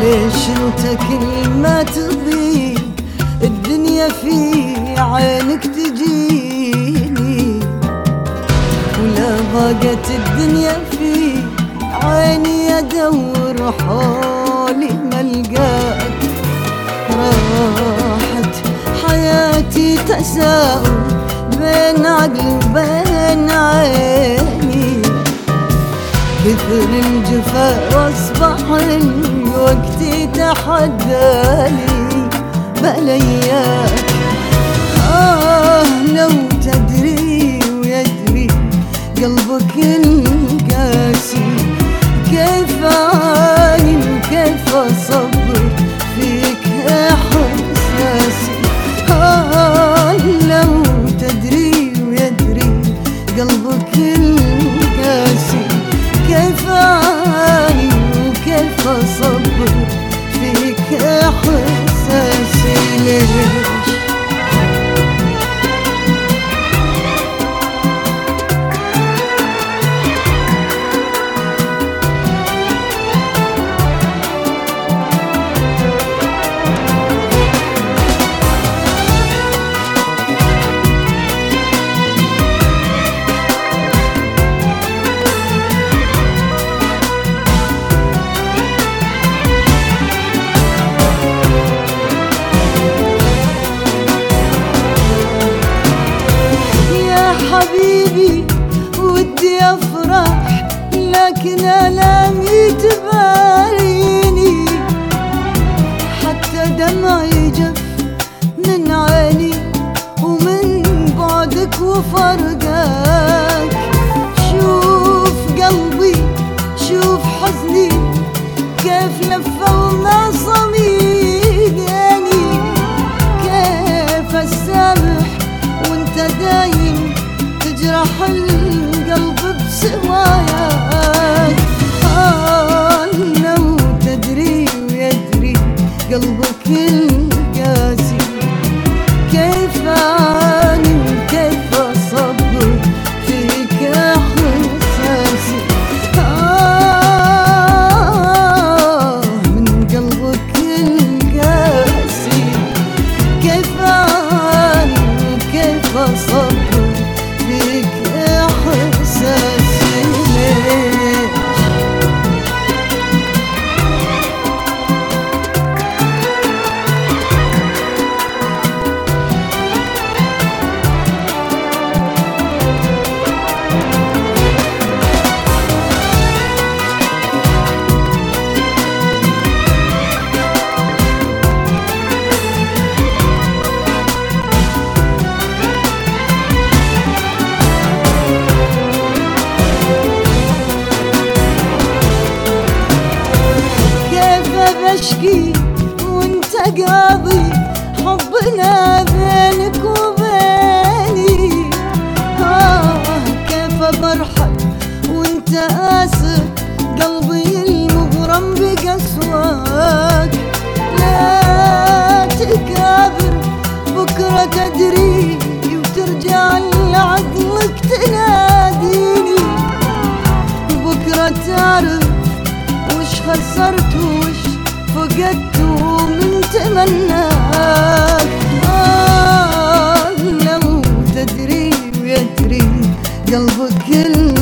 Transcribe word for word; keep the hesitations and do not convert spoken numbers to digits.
ليش انت كل ما تضيق الدنيا في عينك تجيني، ولا ضاقت الدنيا في عيني ادور حولي ملقاك. راحت حياتي تساؤل بين عقلي وبين عيني، كثر الجفا واصبح الوقت يتحداني بلياك. آه لو تدري ويدري قلبك القاسي كيف أعاني وكيف أصبر فيك إحساسي. آه لو تدري ويدري قلبك القاسي كيف أعاني وكيف أصبر فيك إحساسي. ليش حبيبي ودي أفرح لكن ألامي تباليني، حتى دمعي جف من عيني ومن بعدك وفرقك. شوف قلبي شوف حزني كيف لفة وما صميداني، كيف السامح وانت دايم تجرح القلب بسواياك. آه لو تدري ويدري قلبك القاسي كيف أعاني وكيف أصبر فيك إحساسي. آه من قلبك القاسي كيف أعاني وكيف أصبر فيك إحساسي. ليش بشكي وانت قاضي حبنا بينك وبيني. آه كيف برحل وانت آسف قلبي المغرم بقسواك. لا تكابر بكرة تدري وترجع لعقلك تناديني، بكرة تعرف وش خسرت وش فقدت من تمناك. آه لو تدري ويدري قلبك